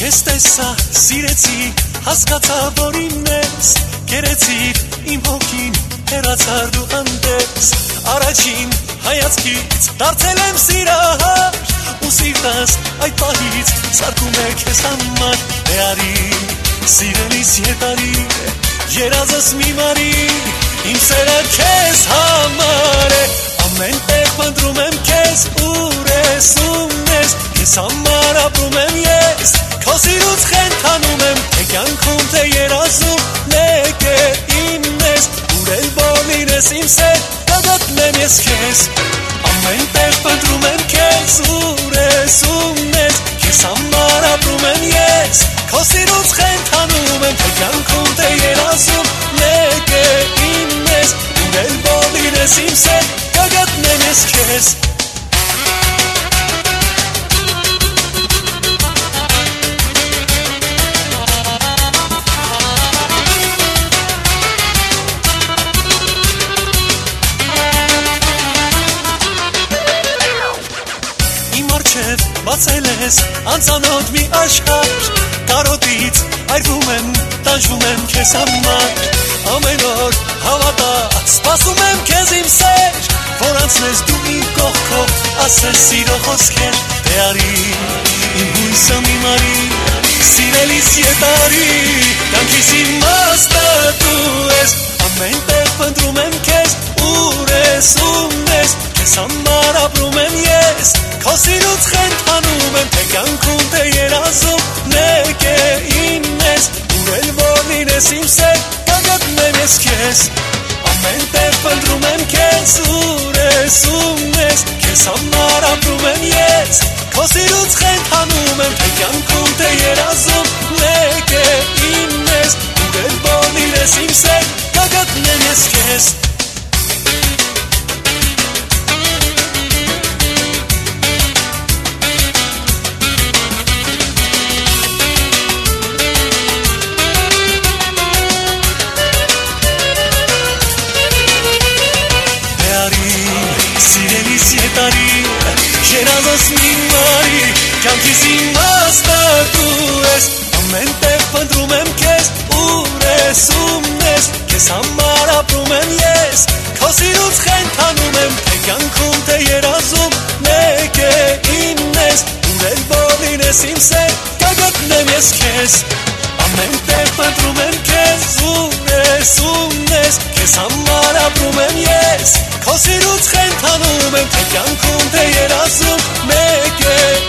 Քեզ տեսա, սիրեցի, հասկացա, որ իմն ես, գերեցիր իմ հոգին, հեռացար դու հանդես, առաջին հայացքից դարձել եմ սիրահար, ու սիրտս այդ պահից սարքում է քեզ համար, դե արի, սիրելիս ետարի, երազս մի մարի, իմ սերը քեզ համար է, ամեն տեղ փնտրում եմ քեզ, ուր ես, ում ես, քեզ համար ապրում եմ ես, քո սիրուց խենթանում եմ, թե կյանքում, թե երազում, մեկ է իմն ես, ուր էլ որ լինես իմ սեր, կգտնեմ ես քեզ, ամեն տեղ փնտրում եմ քեզ, ուր ես, ում ես, քեզ համար ապրում եմ ես, քո սիրուց խենթանում եմ, թե կյանքում, թե երազում, մեկ է իմն ես, ուր էլ որ լինես իմ սեր, կգտնեմ ես քեզ. Բացել ես անծանոթ մի աշխարհ, կարոտից այրվում եմ, տանջվում եմ քեզ համար, ամեն օր հավատա, սպասում եմ քեզ իմ սեր, որ անցնես դու իմ կողքով, ասես սիրո խոսքեր, դե արի, իմ հույսը մի մարի, սիրելիս ետարի, կյանքիս իմաստը դու ես, ամեն տեղ փնտրում եմ քեզ, ուր ես, ում ես, քեզ համար ապրում եմ ես, քո սիրուց խենթանում եմ, թե կյանքում, թե երազում, մեկ է իմն ես, ուր էլ որ լինես իմ սեր, կգտնեմ ես քեզ, ամեն տեղ փնտրում եմ քեզ, ուր ես, ում ես, քեզ համար ապրում եմ ես, քո սիրուց խենթանում եմ, թե կյանքում, թե երազում, մեկ է իմն ես, ուր էլ որ լինես իմ սեր, կգտնեմ ես քեզ. Սիրելիս ետարի, երազս մի մարի, կյանքիս իմաստը դու ես, ամեն տեղ փնտրում եմ քեզ, ուր ես, ում ես, քեզ համար ապրում եմ ես, քո սիրուց խենթանում եմ, թե կյանքում, թե երազում, մեկ է իմն ես, ուր էլ որ լինես իմ սեր, կգտնեմ ես քեզ, ամեն տեղ փնտրում եմ քեզ, ուր ես, ում ես, քեզ համար ապրում եմ ես, քո սիրուց խենթանում եմ, թե կյանքում, թե երազում, մեկ է